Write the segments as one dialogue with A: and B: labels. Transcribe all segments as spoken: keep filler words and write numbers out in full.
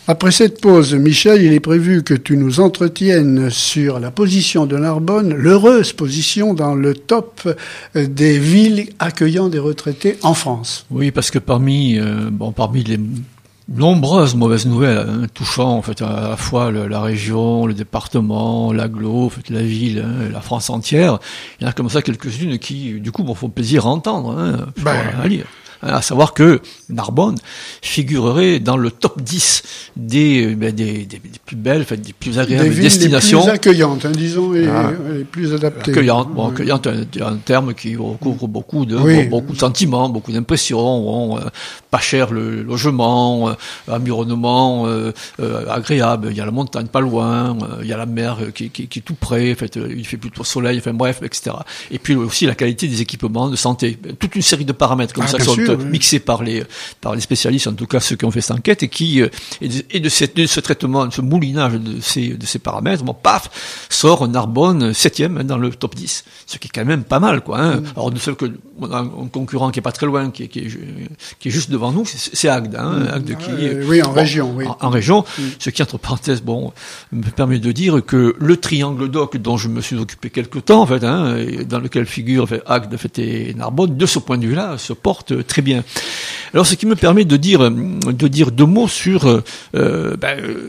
A: Après cette pause, Michel, il est prévu que tu nous entretiennes sur la position de Narbonne, l'heureuse position dans le top des villes accueillant des retraités en France.
B: Oui, parce que parmi, euh, bon, parmi les nombreuses mauvaises nouvelles, hein, touchant en fait à la fois le, la région, le département, l'agglo, en fait, la ville, hein, la France entière, il y en a comme ça quelques-unes qui, du coup, bon, font plaisir à entendre, hein,
A: ben,
B: à lire. À savoir que Narbonne figurerait dans le top dix des, ben, des, des, des plus belles, enfin, des plus agréables
A: des
B: destinations.
A: Des plus accueillantes, hein, disons, et
B: ah,
A: les plus adaptées.
B: Accueillantes, bon, accueillantes, un, un terme qui recouvre beaucoup de,
A: oui.
B: beaucoup de sentiments, beaucoup d'impressions, bon, euh, pas cher le logement, euh, environnement euh, euh, agréable, il y a la montagne pas loin, euh, il y a la mer qui, qui, qui est tout près, en fait, il fait plutôt soleil, enfin bref, et cetera. Et puis aussi la qualité des équipements de santé, toute une série de paramètres comme
A: ah,
B: ça qui sont
A: sûr, oui.
B: mixés par les par les spécialistes, en tout cas ceux qui ont fait cette enquête, et qui euh, et, de, et de, cette, de ce traitement, de ce moulinage de ces de ces paramètres, bon, paf, sort Narbonne septième dans le top dix, ce qui est quand même pas mal, quoi. Hein. Mm. Alors de seul que on a un concurrent qui est pas très loin, qui est qui est, qui est juste devant nous, c'est, c'est Agde, hein, mm. Agde qui
A: euh, oui en bon, région, oui.
B: En, en région, mm. ce qui entre parenthèses, bon, me permet de dire que le triangle d'Oc dont je me suis occupé quelque temps, en fait, hein, dans lequel figure en fait, Agde, en fait, et Narbonne, de ce point de vue-là, se porte très bien. Alors, ce qui me permet de dire de dire deux mots sur, euh, ben, euh,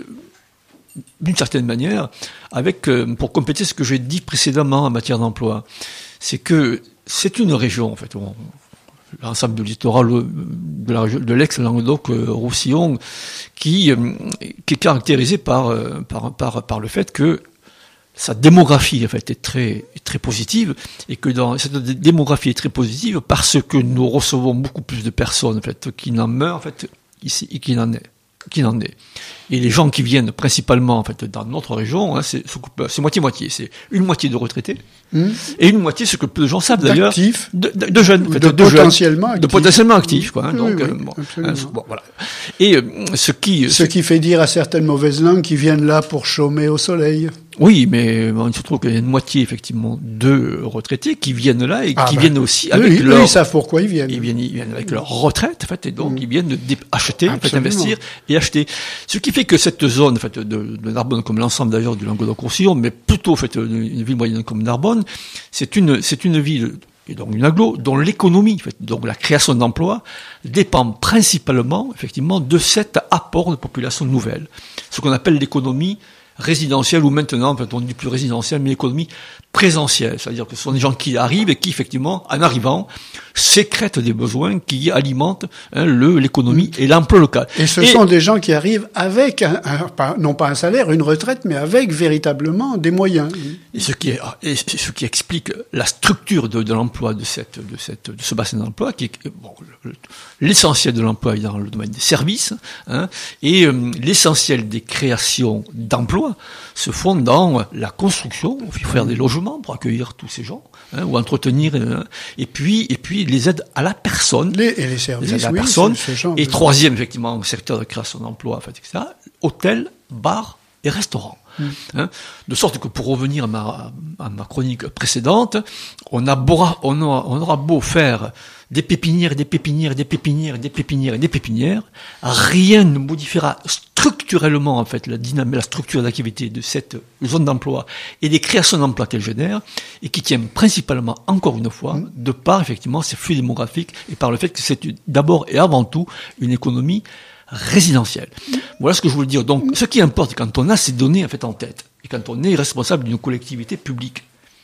B: d'une certaine manière, avec euh, pour compléter ce que j'ai dit précédemment en matière d'emploi, c'est que c'est une région, en fait, on, l'ensemble du littoral de la région de l'ex-Languedoc-Roussillon, qui euh, qui est caractérisé par euh, par par par le fait que sa démographie en fait est très est très positive, et que dans cette démographie est très positive parce que nous recevons beaucoup plus de personnes en fait qui n'en meurent en fait ici et qui n'en est qui n'en est. Et les gens qui viennent principalement en fait dans notre région, hein, c'est, c'est moitié-moitié, c'est une moitié de retraités mmh. et une moitié, ce que peu de gens savent d'ailleurs,
A: d'actifs,
B: de, de, de jeunes, en fait,
A: de,
B: de
A: potentiellement
B: jeunes,
A: actifs.
B: de potentiellement actifs, quoi. Hein,
A: oui,
B: donc,
A: oui,
B: euh, bon, hein, bon, voilà.
A: Et
B: euh, ce qui,
A: ce, ce qui fait dire à certaines mauvaises langues qu'ils viennent là pour chômer au soleil.
B: Oui, mais bon, il se trouve qu'il y a une moitié effectivement de retraités qui viennent là et
A: ah
B: qui
A: ben,
B: viennent aussi
A: eux,
B: avec
A: eux,
B: leur.
A: Ils savent pourquoi ils viennent.
B: Ils viennent, ils viennent avec leur retraite, en fait, et donc
A: mmh.
B: ils viennent de dé- acheter, en fait, investir et acheter. Ce qui fait que cette zone, en fait, de, de Narbonne, comme l'ensemble d'ailleurs du Languedoc-Roussillon, mais plutôt, en fait, une ville moyenne comme Narbonne, c'est une, c'est une ville, et donc une agglo, dont l'économie, en fait, donc la création d'emplois, dépend principalement, effectivement, de cet apport de population nouvelle. Ce qu'on appelle l'économie résidentielle, ou maintenant, en fait, on dit plus résidentielle, mais l'économie présentielle. C'est-à-dire que ce sont des gens qui arrivent et qui, effectivement, en arrivant, sécrètent des besoins qui alimentent hein, le, l'économie et l'emploi local.
A: Et ce et, sont des gens qui arrivent avec, un, un, pas, non pas un salaire, une retraite, mais avec véritablement des moyens.
B: Et ce qui, est, et ce qui explique la structure de, de l'emploi de, cette, de, cette, de ce bassin d'emploi, qui est bon, l'essentiel de l'emploi est dans le domaine des services, hein, et euh, l'essentiel des créations d'emplois se font dans la construction. Il faut faire des logements pour accueillir tous ces gens, hein, ou entretenir, hein, et puis et puis les aides à la personne,
A: les, et les services,
B: les aides à la
A: oui,
B: personne,
A: ce, ce genre
B: et
A: de...
B: troisième effectivement secteur de création d'emplois, en fait, et cetera. Hôtels, bars et restaurants. Mmh. Hein, de sorte que pour revenir à ma, à ma chronique précédente, on, a beau, on, aura, on aura beau faire des pépinières, des pépinières, des pépinières, des pépinières et des pépinières, rien ne modifiera structurellement en fait la dynamique, la structure d'activité de cette zone d'emploi et des créations d'emplois qu'elle génère, et qui tient principalement, encore une fois, mmh. de par effectivement ces flux démographiques et par le fait que c'est d'abord et avant tout une économie résidentielle. Voilà ce que je voulais dire. Donc, ce qui importe quand on a ces données en fait en tête, et quand on est responsable d'une collectivité publique,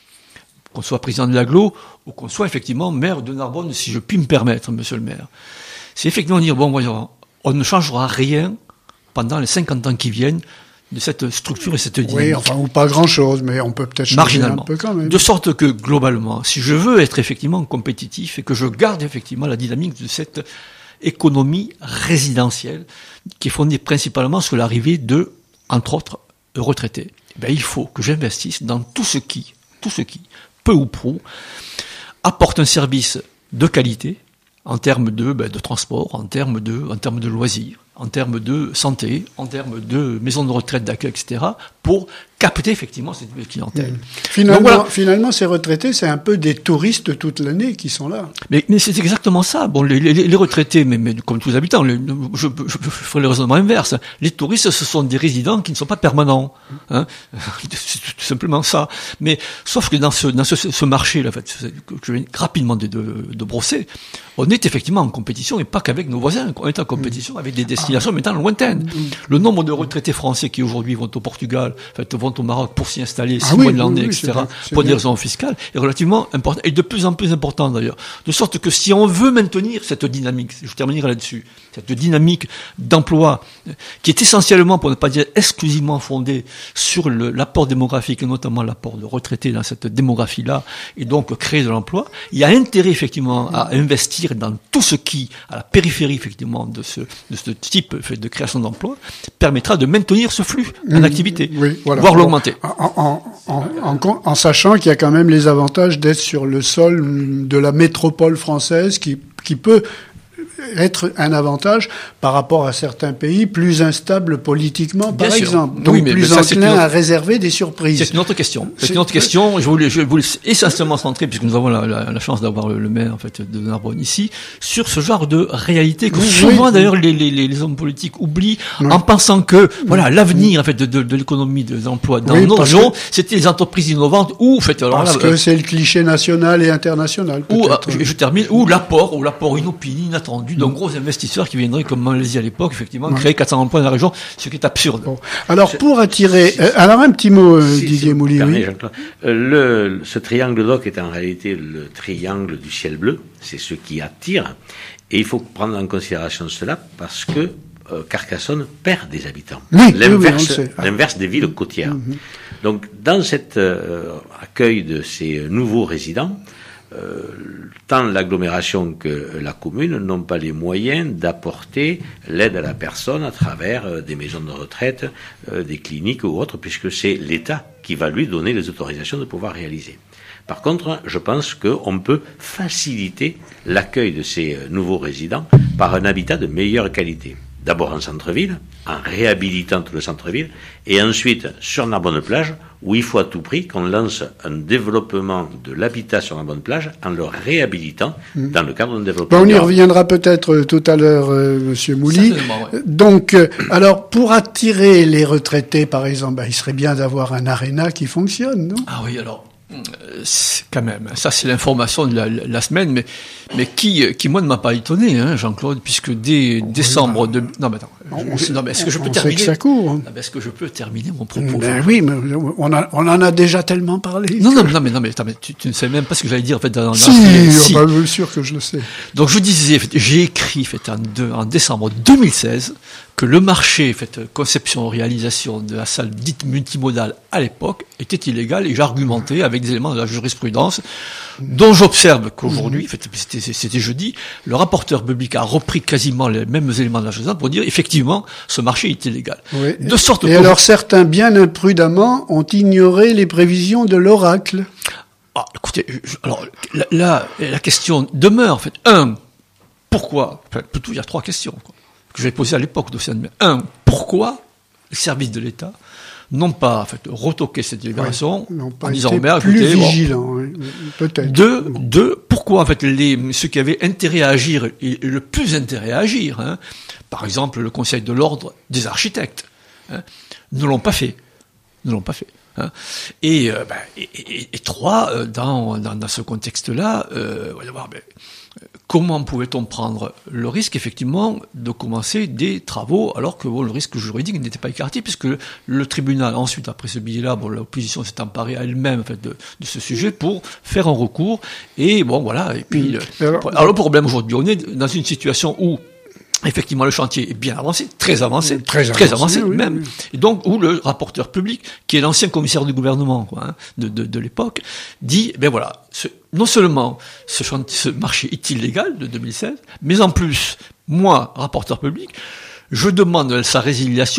B: qu'on soit président de l'agglo, ou qu'on soit effectivement maire de Narbonne, si je puis me permettre, monsieur le maire, c'est effectivement dire, bon, voyons, on ne changera rien pendant les cinquante ans qui viennent de cette structure et cette dynamique.
A: Oui, enfin, ou pas grand-chose, mais on peut peut-être changer un peu quand même.
B: De sorte que, globalement, si je veux être effectivement compétitif et que je garde effectivement la dynamique de cette économie résidentielle qui est fondée principalement sur l'arrivée de, entre autres, retraités, ben, il faut que j'investisse dans tout ce qui, tout ce qui, peu ou prou, apporte un service de qualité en termes de, ben, de transport, en termes de, en termes de loisirs, en termes de santé, en termes de maisons de retraite, d'accueil, et cetera, pour capter effectivement cette clientèle.
A: Mmh. Finalement, Donc, voilà. finalement, ces retraités, c'est un peu des touristes toute l'année qui sont là.
B: Mais, mais c'est exactement ça. Bon, les, les, les retraités, mais, mais comme tous les habitants, les, je, je, je ferai le raisonnement inverse. Les touristes, ce sont des résidents qui ne sont pas permanents. Hein. C'est tout simplement ça. Mais sauf que dans ce, dans ce, ce marché-là, en fait, que je viens rapidement de, de, de brosser, on est effectivement en compétition, et pas qu'avec nos voisins. On est en compétition avec des destinations maintenant lointaines. Le nombre de retraités français qui aujourd'hui vont au Portugal, en fait, vont au Maroc pour s'y installer six ah mois oui, de l'année, oui, oui, et cetera, pour des raisons fiscales, est relativement important, et de plus en plus important d'ailleurs. De sorte que si on veut maintenir cette dynamique, je terminerai là-dessus, cette dynamique d'emploi, qui est essentiellement, pour ne pas dire exclusivement fondée sur le, l'apport démographique, et notamment l'apport de retraités dans cette démographie-là, et donc créer de l'emploi, il y a intérêt effectivement à investir dans tout ce qui, à la périphérie effectivement de ce, de ce type de création d'emploi, permettra de maintenir ce flux en mmh, activité,
A: oui, voilà.
B: voire l'augmenter.
A: En, en, en, en, en sachant qu'il y a quand même les avantages d'être sur le sol de la métropole française qui, qui peut être un avantage par rapport à certains pays plus instables politiquement, par Bien exemple. Sûr. Donc, oui, mais, plus mais ça, enclin à réserver des surprises.
B: C'est une autre question. C'est, c'est une autre question. Je voulais, je voulais essentiellement centrer, puisque nous avons la, la, la chance d'avoir le, le maire, en fait, de Narbonne ici, sur ce genre de réalité que oui, souvent, oui. d'ailleurs, les, les, les hommes politiques oublient oui. en pensant que, voilà, l'avenir, en fait, de, de, de l'économie de l'emploi dans oui, nos régions, que... c'était les entreprises innovantes ou, en fait, alors
A: parce
B: là,
A: que euh, c'est le cliché national et international.
B: Ou, euh, je, je termine, ou l'apport, ou l'apport inopiné, inattendu, d'un gros investisseurs qui viendraient, comme Malaisie à l'époque, effectivement, ouais. créer quatre cents emplois dans la région, ce qui est absurde. Bon.
A: Alors,
C: c'est,
A: pour attirer...
C: si,
A: euh, alors, un petit mot, euh,
C: si,
A: Didier
C: si
A: Mouly. Oui.
C: Le, ce triangle d'Oc est en réalité le triangle du ciel bleu. C'est ce qui attire. Et il faut prendre en considération cela parce que euh, Carcassonne perd des habitants.
A: Oui,
C: l'inverse,
A: oui, oui,
C: l'inverse des villes côtières. Mm-hmm. Donc, dans cet euh, accueil de ces nouveaux résidents, Euh, tant l'agglomération que la commune n'ont pas les moyens d'apporter l'aide à la personne à travers euh, des maisons de retraite, euh, des cliniques ou autres, puisque c'est l'État qui va lui donner les autorisations de pouvoir réaliser. Par contre, je pense qu'on peut faciliter l'accueil de ces nouveaux résidents par un habitat de meilleure qualité. D'abord en centre-ville, en réhabilitant tout le centre-ville, et ensuite sur Narbonne-Plage, où il faut à tout prix qu'on lance un développement de l'habitat sur Narbonne-Plage en le réhabilitant mmh. dans le cadre d'un développement.
A: Bon, on y reviendra peut-être tout à l'heure, euh, Monsieur Mouly. Ouais. Donc, euh, alors, pour attirer les retraités, par exemple, bah, il serait bien d'avoir un aréna qui fonctionne, non ?
B: Ah oui, alors... C'est quand même, ça c'est l'information de la, la semaine, mais, mais qui, qui moi ne m'a pas étonné, hein, Jean-Claude, puisque dès oh, décembre de, non mais attends,
A: on,
B: je, non mais est-ce que je peux
A: on
B: terminer,
A: sait que ça court, hein.
B: Non, mais est-ce que je peux terminer mon propos?
A: Ben oui, mais on a, on en a déjà tellement parlé.
B: Non, non, non, mais non, mais, attends, mais tu, tu ne sais même pas ce que j'allais dire, en fait, dans, dans
A: si,
B: la
A: si. Bah, je suis sûr que je le sais.
B: Donc, je disais, en fait, j'ai écrit, en fait, en, de, en décembre deux mille seize, que le marché, en fait, conception-réalisation de la salle dite multimodale à l'époque était illégal, et j'argumentais avec des éléments de la jurisprudence dont j'observe qu'aujourd'hui, en fait, c'était, c'était jeudi, le rapporteur public a repris quasiment les mêmes éléments de la jurisprudence pour dire effectivement ce marché est illégal.
A: Oui.
B: De sorte
A: et
B: que
A: alors certains bien imprudemment ont ignoré les prévisions de l'oracle.
B: Ah, écoutez, je, alors là, la, la question demeure en fait. Un, pourquoi? Enfin, plutôt il y a trois questions quoi, que j'avais posées à l'époque de Océane. Un, pourquoi les services de l'État n'ont pas en fait retoqué cette déclaration
A: oui,
B: en disant mais
A: plus
B: écoutez,
A: vigilants,
B: bon,
A: oui, peut-être.
B: Deux, deux, pourquoi en fait les ceux qui avaient intérêt à agir et le plus intérêt à agir, hein, par exemple le Conseil de l'ordre des architectes, hein, ne l'ont pas fait, ne l'ont pas fait. Hein. Et, euh, ben, et, et, et trois, euh, dans, dans, dans ce contexte-là, euh, on va voir, ben, comment pouvait-on prendre le risque, effectivement, de commencer des travaux, alors que bon, le risque juridique n'était pas écarté, puisque le tribunal, ensuite, après ce billet-là, bon, l'opposition s'est emparée à elle-même en fait, de, de ce sujet pour faire un recours. Et bon, voilà. Et puis, mmh. alors, alors, le problème aujourd'hui, on est dans une situation où effectivement, le chantier est bien avancé, très avancé, très, très avancé, avancé oui, même. Oui. Et donc, où le rapporteur public, qui est l'ancien commissaire du gouvernement quoi, hein, de, de, de l'époque, dit, ben voilà, ce, non seulement ce, chantier, ce marché est illégal de deux mille seize, mais en plus, moi, rapporteur public, je demande sa résiliation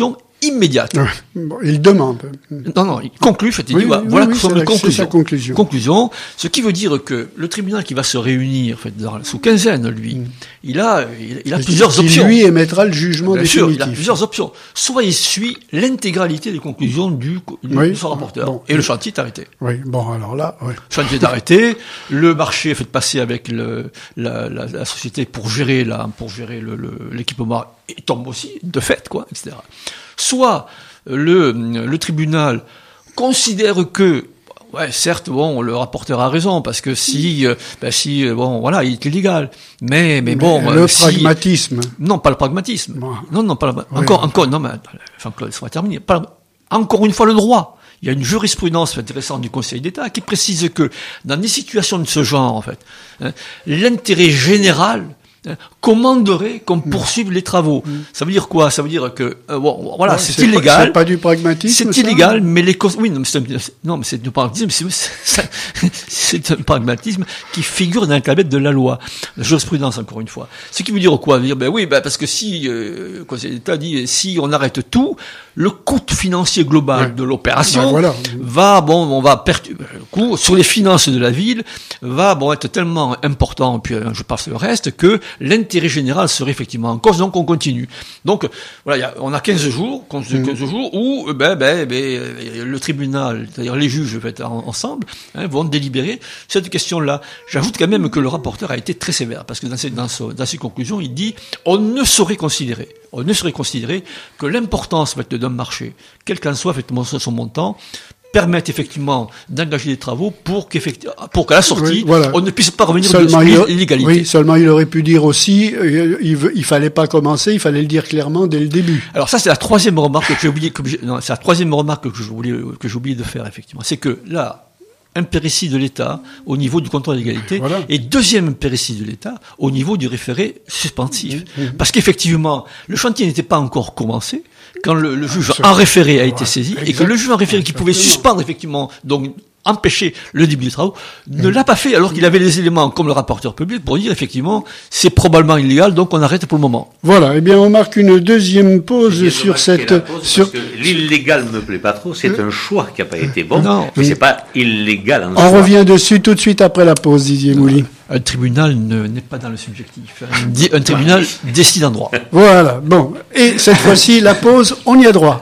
B: immédiate.
A: Bon, il demande.
B: Non, non, il conclut, fait, il
A: oui,
B: dit,
A: oui,
B: voilà,
A: oui,
B: sont
A: c'est
B: les conclusions.
A: sa conclusion.
B: Conclusion, ce qui veut dire que le tribunal qui va se réunir, en fait, dans, sous quinzaine, lui, mm. il a, il, il a plusieurs
A: qui,
B: options.
A: Lui émettra le jugement
B: Bien
A: définitif.
B: sûr, il a plusieurs options. Soit il suit l'intégralité des conclusions du, du
A: oui.
B: de son rapporteur,
A: bon,
B: et le chantier est arrêté.
A: Oui, bon, alors là, oui.
B: Le chantier est arrêté, le marché est fait passer avec le, la, la, la société pour gérer la, pour gérer le, le, l'équipement, et tombe aussi, de fait, quoi, et cetera. Soit, le, le tribunal considère que, ouais, certes, bon, le rapporteur a raison, parce que si, euh, ben si, bon, voilà, il est illégal. Mais, mais, mais bon.
A: Le
B: euh,
A: pragmatisme.
B: Si, non, pas le pragmatisme. Bon. Non, non, pas le,
A: oui.
B: encore, encore, non, mais, Jean-Claude, ça va terminer. Pas, encore une fois, le droit. Il y a une jurisprudence intéressante du Conseil d'État qui précise que, dans des situations de ce genre, en fait, hein, l'intérêt général, commanderait qu'on poursuive les travaux. Mmh. Ça veut dire quoi? Ça veut dire que euh, bon, voilà, ouais, c'est, c'est illégal.
A: Pas, c'est pas du pragmatisme.
B: C'est illégal, mais les causes. Oui, non, mais c'est, non, mais c'est du pragmatisme. C'est, c'est un pragmatisme qui figure dans le cadre de la loi, la jurisprudence encore une fois. Ce qui veut dire quoi? Veut dire ben oui, ben parce que si euh, le Conseil d'État dit si on arrête tout, le coût financier global ouais. de l'opération ben voilà. va bon, on va perdre le coût sur les finances de la ville va bon être tellement important. Puis je passe le reste que l'intérêt général serait effectivement en cause, donc on continue. Donc voilà, y a, on a quinze jours, quinze mmh. jours où ben, ben, ben, le tribunal, c'est-à-dire les juges fait, ensemble, hein, vont délibérer cette question-là. J'ajoute quand même que le rapporteur a été très sévère, parce que dans ses, dans, ses, dans ses conclusions, il dit on ne saurait considérer, on ne saurait considérer que l'importance fait, d'un marché, quel qu'en soit fait, son montant, permettent effectivement d'engager des travaux pour qu'effectivement, pour qu'à la sortie, oui, voilà. on ne puisse pas revenir seulement de l'illégalité.
A: Oui, seulement il aurait pu dire aussi, euh, il, il fallait pas commencer, il fallait le dire clairement dès le début.
B: Alors ça, c'est la troisième remarque que j'ai oublié, que j'ai, non, c'est la troisième remarque que j'ai oublié, que j'ai oublié de faire, effectivement. C'est que là, impéritie de l'État au niveau du contrôle d'égalité, voilà. et deuxième impéritie de l'État au niveau du référé suspensif. Mmh, mmh. Parce qu'effectivement, le chantier n'était pas encore commencé, quand le, le juge en référé a été saisi, exact. Et que le juge en référé qui pouvait suspendre effectivement, donc empêcher le début des travaux, ne mmh. l'a pas fait alors qu'il avait les éléments comme le rapporteur public pour dire effectivement c'est probablement illégal, donc on arrête pour le moment.
A: Voilà, eh bien on marque une deuxième pause sur cette...
C: Pause
A: sur...
C: Parce que l'illégal me plaît pas trop, c'est mmh. un choix qui n'a pas été bon, non. mais mmh. c'est pas illégal en
A: On
C: soi.
A: revient dessus tout de suite après la pause, Didier Mouly.
B: Un tribunal ne, n'est pas dans le subjectif. Un, un tribunal décide en droit.
A: Voilà, bon. Et cette fois-ci, la pause, on y a droit.